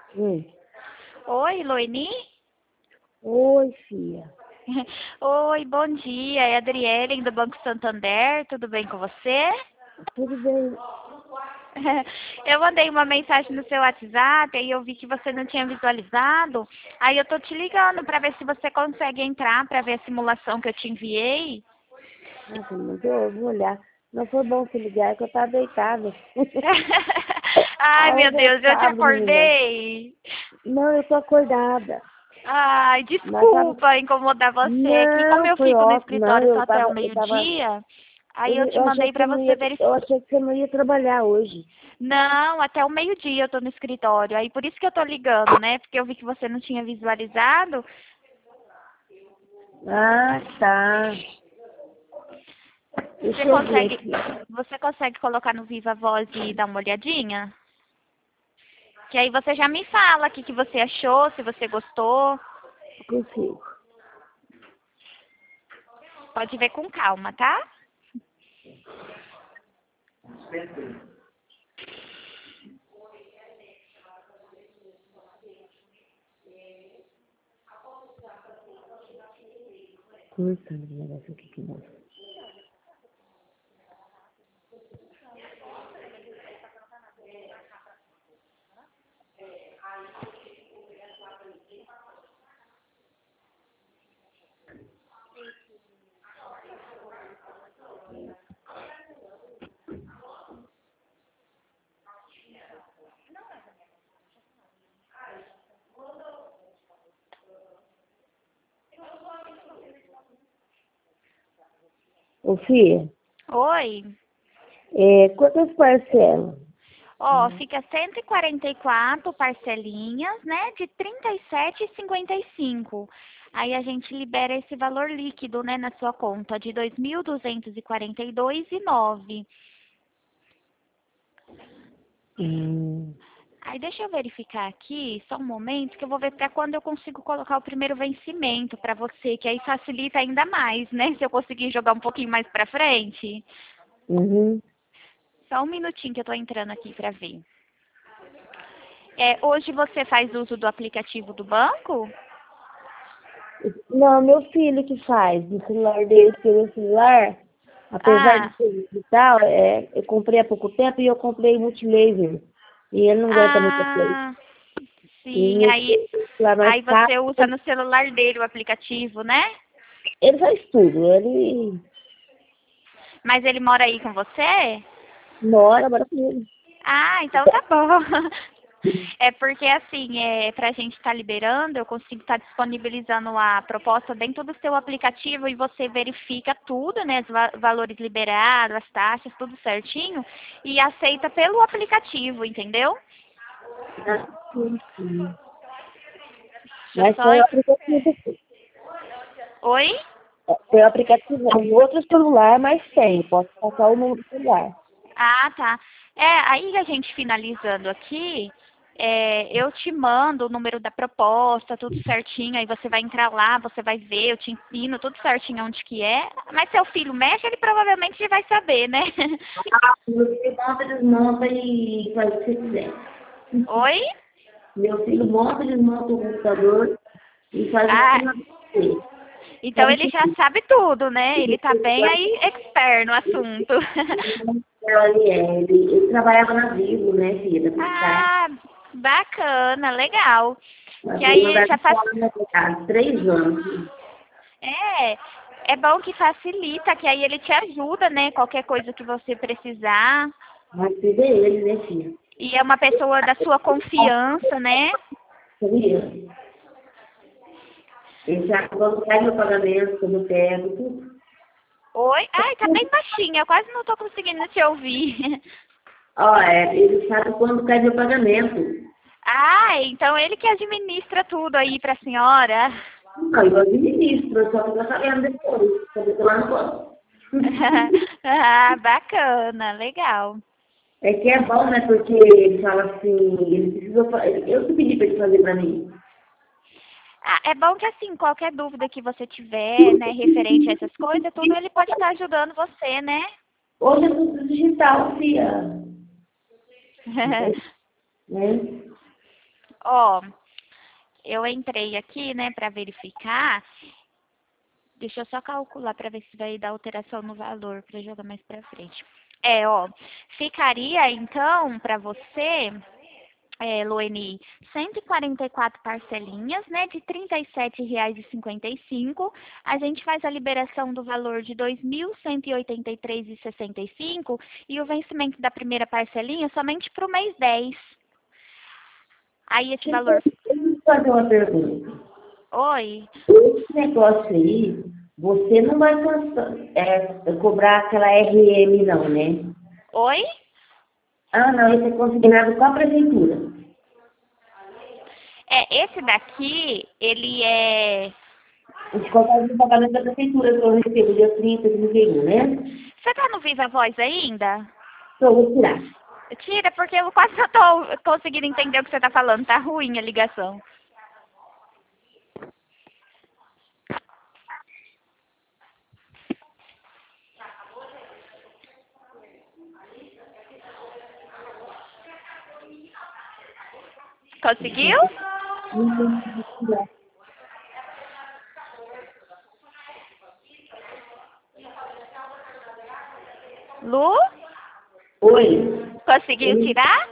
Oi. Oi, Loeni? Oi, filha. Oi, bom dia. É a Adriele do Banco Santander. Tudo bem com você? Tudo bem? Eu mandei uma mensagem no seu WhatsApp e eu vi que você não tinha visualizado. Aí eu tô te ligando para ver se você consegue entrar para ver a simulação que eu te enviei. Ah, você mandou? Eu vou olhar. Não foi bom se ligar, que eu tava deitada. Ai, Ah, meu hoje é Deus, eu te sábado, menina. acordei. Não, eu tô acordada. Ai, Mas tava... desculpa incomodar você aqui. Como Não, eu foi fico no ótimo. Não, escritório só até o eu tava... meio-dia, aí eu te Eu achei mandei que você para não você ia... Eu verificar. achei que você não ia trabalhar hoje. Não, até o meio-dia eu tô no escritório. Aí por isso que eu tô ligando, né? Porque eu vi que você não tinha visualizado. Ah, tá. Você Deixa eu ver consegue, aqui. você consegue colocar no Viva Voz e dar uma olhadinha? Que aí você já me fala o que que você achou, se você gostou. Consigo. Pode ver com calma, tá? Curta, menina, essa aqui que não. Ô, filha, Oi. quantas parcelas? Ó, fica 144 parcelinhas, né, de 37,55. Aí a gente libera esse valor líquido, né, na sua conta de 2.242,09. Hum, Aí deixa eu verificar aqui, só um momento, que eu vou ver para quando eu consigo colocar o primeiro vencimento para você, que aí facilita ainda mais, né, se eu conseguir jogar um pouquinho mais para frente. uhum. Só um minutinho que eu tô entrando aqui para ver. Hoje você faz uso do aplicativo do banco? Não, meu filho que faz, no celular dele, porque o celular, apesar de Ah, ser digital, eu comprei há pouco tempo e eu comprei multilaser. E ele não aguenta muita coisa. ah, E sim, meu aí, celular mais aí caro, você usa no celular dele o aplicativo, né? ele faz tudo. Ele Mas ele mora aí com você? mora com ele. Ah, então tá bom. É porque assim, pra gente estar liberando, eu consigo estar disponibilizando a proposta dentro do seu aplicativo e você verifica tudo, né? Os valores liberados, as taxas, tudo certinho, e aceita pelo aplicativo, entendeu? Sim, sim. Deixa eu Mas só. foi o aplicativo. Oi? Foi o aplicativo. Em outro celular, mas tem. Posso passar o número do celular. Ah, tá. Aí a gente finalizando aqui, eu te mando o número da proposta, tudo certinho, aí você vai entrar lá, você vai ver, eu te ensino tudo certinho onde que é. Mas seu filho mexe, ele provavelmente já vai saber, né? Meu filho monta, desmonta e faz o que você quiser. Oi? Meu filho monta, desmonta o computador e faz o que Ah, você então sabe ele já sabe tudo, né? Ele tá bem que aí expert no assunto. ele trabalhava na Vivo, né, filha, da Pixar. Ah, bacana, legal. Ela Que foi aí mandar já de faz. fora na casa, 3 anos. É, é bom que facilita, que aí ele te ajuda, né? Qualquer coisa que você precisar. Mas tudo é ele, né, filha? E é uma pessoa da sua confiança, né? Sabia? Ele já quando pega o pagamento, quando eu pego, tudo. Oi? Ai, tá bem baixinha, eu quase não tô conseguindo te ouvir. Ó, ele sabe quando cai meu pagamento. Ah, então ele que administra tudo aí pra senhora. Não, eu administro, eu só fico sabendo depois, quando eu tô lá no banco. Ah, bacana, legal. É que é bom, né, porque ele fala assim, ele precisou, eu que pedi pra ele fazer pra mim. Ah, é bom que assim, qualquer dúvida que você tiver, né, referente a essas coisas, tudo ele pode estar ajudando você, né? Hoje é tudo digital, filha. Né? Ó, eu entrei aqui, né, para verificar. Deixa eu só calcular para ver se vai dar alteração no valor para jogar mais para frente. Ó, ficaria então para você, Loeni, 144 parcelinhas, né, de R$ 37,55. A gente faz a liberação do valor de R$ 2.183,65 e o vencimento da primeira parcelinha somente para o mês 10. Aí esse valor... Deixa eu fazer uma pergunta. Oi? Esse negócio aí, você não vai cobrar aquela RM não, né? Oi? Ah, não, isso é consignado com a prefeitura. Esse daqui, ele é... Os contratos de pagamento da prefeitura que eu recebo dia 30 de 31, né? Você tá no Viva Voz ainda? Então, eu vou tirar. Tira, porque eu quase não tô conseguindo entender o que você tá falando. Tá ruim a ligação. Conseguiu? Lu? Oi. Conseguiu tirar?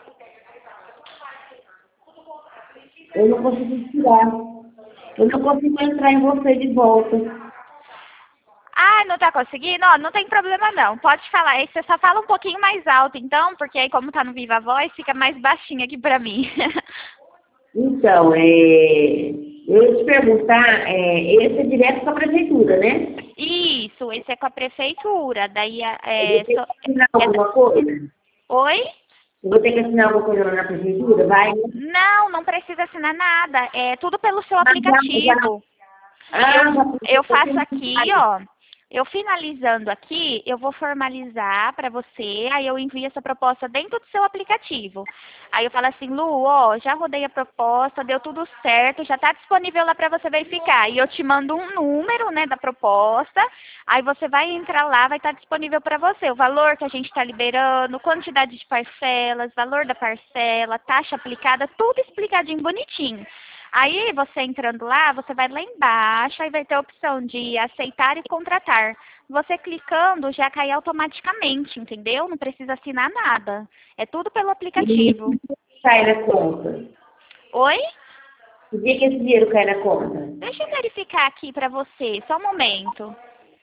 Eu não consigo tirar. Eu não consigo entrar em você de volta. Ah, não tá conseguindo? Ó, não tem problema não. Pode falar. Aí você só fala um pouquinho mais alto, então, porque aí como tá no Viva Voz, fica mais baixinho aqui pra mim. Então, eu ia te perguntar, esse é direto para a prefeitura, né? Isso, esse é com a prefeitura. Daí, Eu vou ter que assinar alguma coisa? Oi? Eu vou ter que assinar alguma coisa lá na prefeitura? Vai? Não, não precisa assinar nada. É tudo pelo seu aplicativo. Já Eu faço aqui, ó. Eu finalizando aqui, eu vou formalizar para você, aí eu envio essa proposta dentro do seu aplicativo. Aí eu falo assim, Lu, ó, já rodei a proposta, deu tudo certo, já está disponível lá para você verificar. E eu te mando um número, né, da proposta, aí você vai entrar lá, vai estar disponível para você. O valor que a gente está liberando, quantidade de parcelas, valor da parcela, taxa aplicada, tudo explicadinho, bonitinho. Aí, você entrando lá, você vai lá embaixo, aí vai ter a opção de aceitar e contratar. Você clicando, já cai automaticamente, entendeu? Não precisa assinar nada. É tudo pelo aplicativo. Cai na conta. Oi? O dia que esse dinheiro cai na conta? Deixa eu verificar aqui pra você, só um momento.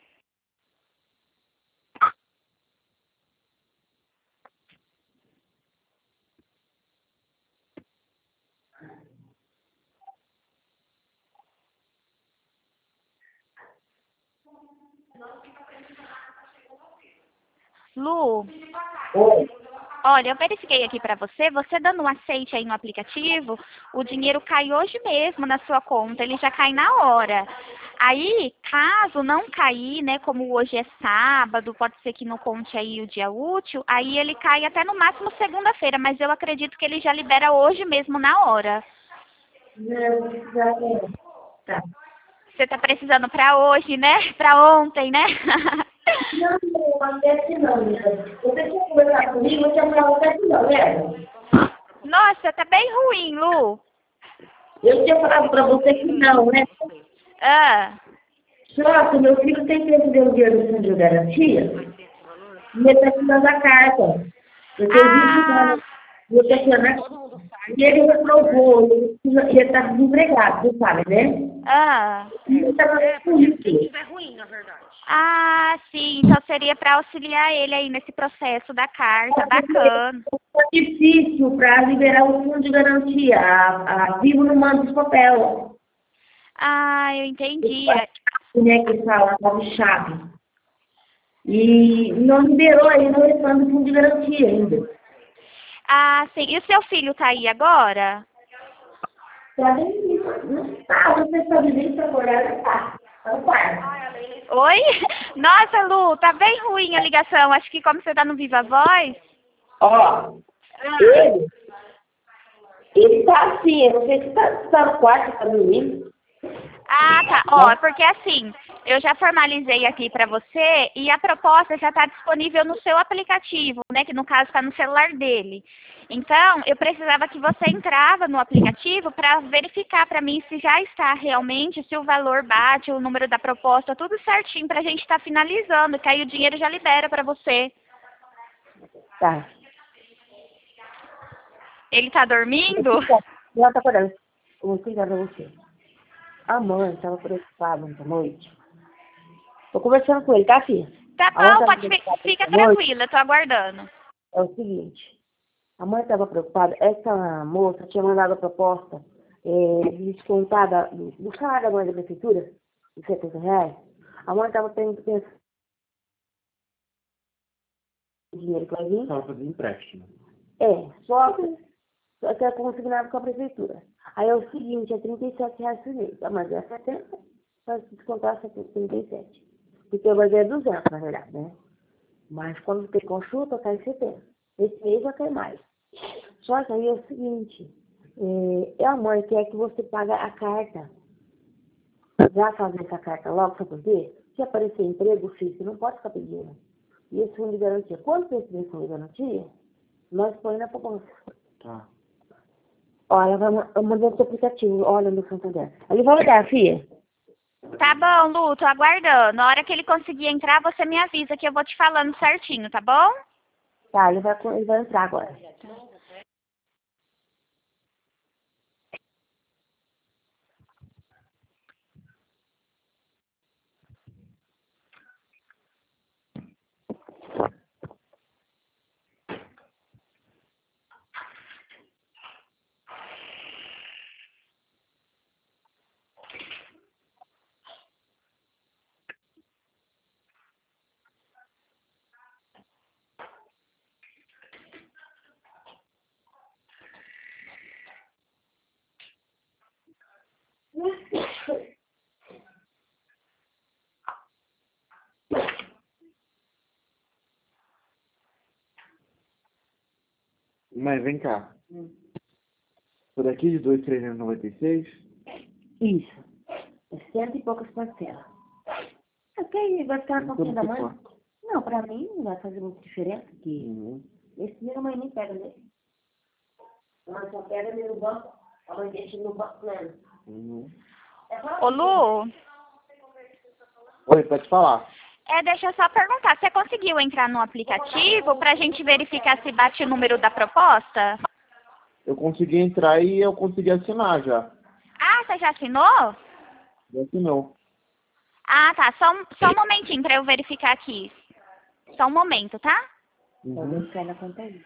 Lu, Oi. olha, eu verifiquei aqui pra você, você dando um aceite aí no aplicativo, o dinheiro cai hoje mesmo na sua conta, ele já cai na hora. Aí, caso não cair, né, como hoje é sábado, pode ser que não conte aí o dia útil, aí ele cai até no máximo segunda-feira, mas eu acredito que ele já libera hoje mesmo na hora. Não, já é. Tá. Você tá precisando pra hoje, né? Pra ontem, né? Não, até que não, né? Você tinha conversado comigo, eu tinha falado até que não, né? Nossa, tá bem ruim, Lu. Eu tinha falado pra você que não, né? Ah, Só que meu filho tem que receber o dinheiro do fundo de garantia e ele está assinando a carta. Eu tenho 20 anos. E eu estou assinando. E ele reprovou, ele está desempregado, você sabe, né? E ele está fazendo política. sim, então seria para auxiliar ele aí nesse processo da carta, bacana. É difícil para liberar o fundo de garantia. A Vivo não manda os papel. Ah, eu entendi. Né, que fala, chave. E não liberou ainda o refund do fundo de garantia ainda. Ah, sim. E o seu filho tá aí agora? Tá bem, não tá, você sabe bem para acordar, não tá. Tá no quarto. Oi? Nossa, Lu, tá bem ruim a ligação. Acho que como você tá no Viva Voz... Ó, ele tá assim, eu não sei se tá no quarto, tá dormindo. Ah, tá. Ó, porque assim, Eu já formalizei aqui para você e a proposta já está disponível no seu aplicativo, né? Que no caso está no celular dele. Então, eu precisava que você entrava no aplicativo para verificar para mim se já está realmente, se o valor bate, o número da proposta, tudo certinho para a gente estar finalizando, que aí o dinheiro já libera para você. Tá. Ele está dormindo? Ela tá acordando. Eu vou explicar pra você. A mãe estava preocupada ontem à noite. Tô conversando com ele, tá, filha? Tá A mãe bom, tava pode preocupada fica ontem à noite. tranquila, tô aguardando. É o seguinte. A mãe estava preocupada. Essa moça tinha mandado a proposta de descontar do salário da mãe da prefeitura, de R$ 70. A mãe estava pensando no dinheiro que vai vir. Estava fazendo empréstimo. Só que é consignado com a prefeitura. Aí é o seguinte, é R$ 37 por mês. A mãe é 70, vai se descontar 37. Porque a mãe é 200, na verdade, né? Mas quando tem consulta, cai 70. Esse mês vai cair mais. Só que aí é o seguinte, a mãe quer que você pague a carta. Já fazer essa carta logo, sabe por quê? Se aparecer emprego, filho, você não pode ficar pedindo. E esse fundo de garantia, quando você receber esse fundo de garantia, nós põe na poupança. Tá. Olha, eu mandei esse aplicativo, olha no Santander. Ele vai olhar, filha. Tá bom, Lu, tô aguardando. Na hora que ele conseguir entrar, você me avisa que eu vou te falando certinho, tá bom? Tá, ele vai entrar agora. Mas vem cá. Por aqui de 2.396? Isso. É 100 e poucas parcelas. Ok, vai ficar na conta da mãe? Não, pra mim não vai fazer muita diferença, porque esse dinheiro a mãe nem pega nele. A mãe só pega ele no banco, a mãe deixa ele no banco mesmo. Ô, Lu, Oi, pode falar. deixa eu só perguntar, você conseguiu entrar no aplicativo pra gente verificar se bate o número da proposta? Eu consegui entrar e eu consegui assinar já. Ah, você já assinou? Já assinou. Ah, tá, só um momentinho pra eu verificar aqui. Só um momento, tá? Vou ficar na conta aí.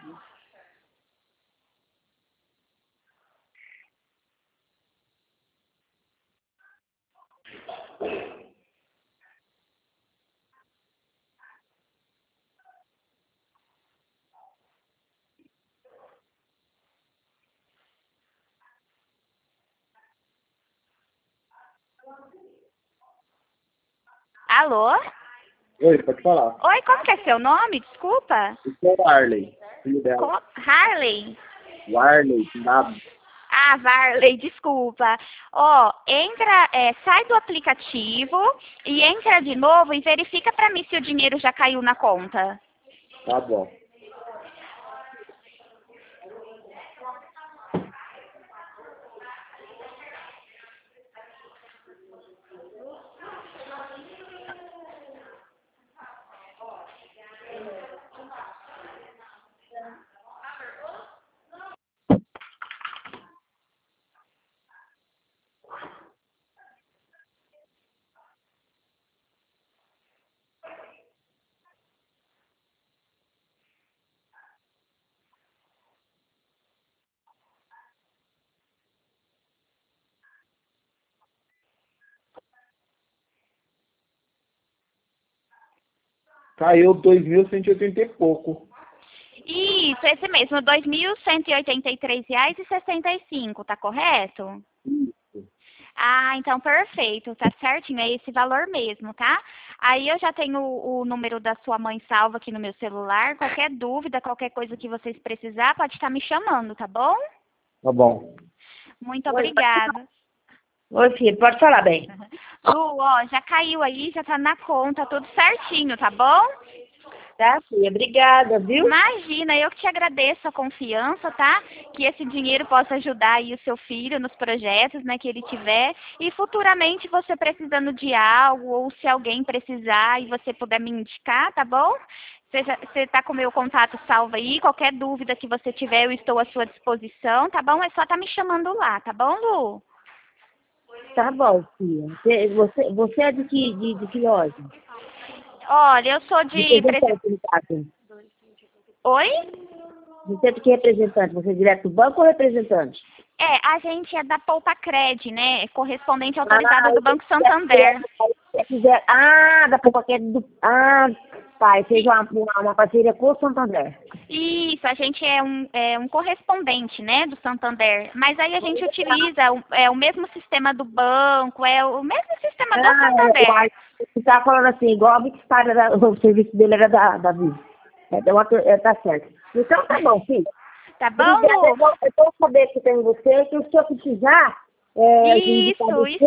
Alô? Oi, pode falar. Oi, como que é seu nome? Desculpa. Esse é o Arley, filho dela. Harley? Warley, nada. Ah, Varley, desculpa. Ó, sai do aplicativo e entra de novo e verifica pra mim se o dinheiro já caiu na conta. Tá bom. Caiu 2.180 e pouco. Isso, esse mesmo, R$ 2.183,65, tá correto? Isso. Ah, então perfeito, tá certinho, é esse valor mesmo, tá? Aí eu já tenho o número da sua mãe salvo aqui no meu celular. Qualquer dúvida, qualquer coisa que vocês precisar, pode estar me chamando, tá bom? Tá bom. Muito obrigada. Oi, filho, pode falar bem. Lu, ó, já caiu aí, já tá na conta, tudo certinho, tá bom? Tá, filha. Obrigada, viu? Imagina, eu que te agradeço a confiança, tá? Que esse dinheiro possa ajudar aí o seu filho nos projetos, né, que ele tiver. E futuramente você precisando de algo, ou se alguém precisar e você puder me indicar, tá bom? Você tá com o meu contato salvo aí, qualquer dúvida que você tiver, eu estou à sua disposição, tá bom? É só tá me chamando lá, tá bom, Lu? Tá bom, filha. Você é de que loja? Olha, eu sou de... Representante, no caso. Oi? Você é de que representante? Você é direto do banco ou representante? A gente é da Poupa Cred, né? Correspondente autorizado do Banco Santander. Da Poupa Cred do... pai, fez uma parceria com o Santander. Isso, a gente é um correspondente, né, do Santander. Mas aí a gente utiliza o mesmo sistema do banco, é o mesmo sistema do Santander. Você estava falando assim, igual a Bixar, o serviço dele era da Visa. Tá certo. Então tá bom, filho. Tá bom, Lu? Eu vou saber que tem você, que se eu precisar... Isso.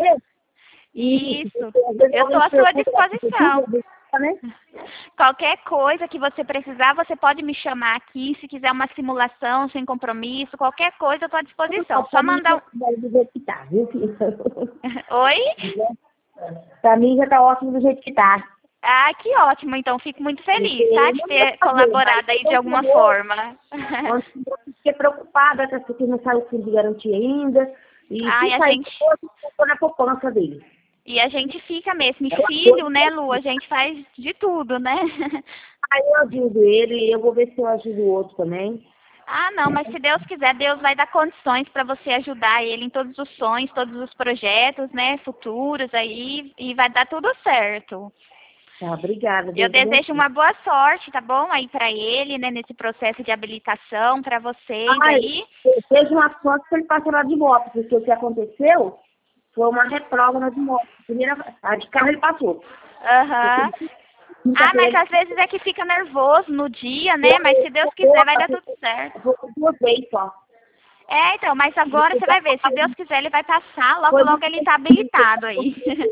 Eu estou à sua disposição. Qualquer coisa que você precisar, você pode me chamar aqui. Se quiser uma simulação sem compromisso, qualquer coisa, eu estou à disposição. Só mandar do jeito que tá, viu, filho? Oi? Pra mim já tá ótimo do jeito que tá. Ah, que ótimo. Então, fico muito feliz, tá? De ter colaborado aí de alguma forma. Eu fiquei preocupada, porque não saiu o fundo de garantia ainda. E a gente... ficou na poupança dele. E a gente fica mesmo. E filho, né, Lu? A gente faz de tudo, né? Aí eu ajudo ele e eu vou ver se eu ajudo o outro também. Ah, não, mas se Deus quiser, Deus vai dar condições para você ajudar ele em todos os sonhos, todos os projetos, né, futuros aí, e vai dar tudo certo. Tá, obrigada. Eu desejo uma boa sorte, tá bom? Aí para ele, né, nesse processo de habilitação, para vocês aí. Eu desejo uma sorte para ele passar lá de moto, porque o que aconteceu foi uma reprova na de moto. A de carro ele passou. Aham. Mas às vezes é que fica nervoso no dia, né? Mas se Deus quiser, vai dar tudo certo. Vou 2 vezes só. Então, mas agora você vai ver. Se Deus quiser, ele vai passar. Logo ele tá habilitado aí.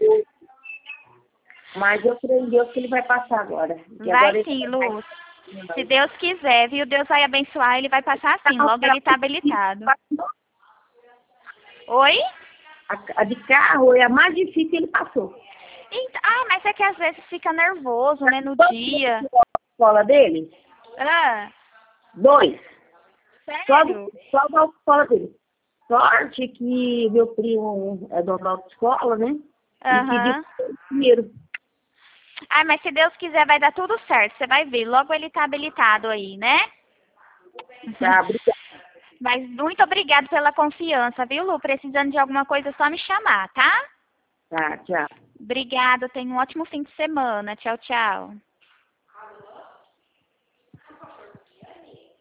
Mas eu creio em Deus que ele vai passar agora. Vai sim, Luz. Se Deus quiser, viu? Deus vai abençoar, ele vai passar sim. Logo ele tá habilitado. Oi? A de carro é a mais difícil que ele passou. Mas é que às vezes fica nervoso, né, no dia. A escola dele? 2. Sério? Só da escola dele. Sorte que meu primo é dono da autoescola, né? Aham. Dinheiro. Mas se Deus quiser, vai dar tudo certo. Você vai ver. Logo ele tá habilitado aí, né? Tá, obrigada. Mas muito obrigada pela confiança, viu, Lu? Precisando de alguma coisa, é só me chamar, tá? Tá, tchau. Obrigada. Tenha um ótimo fim de semana. Tchau, tchau.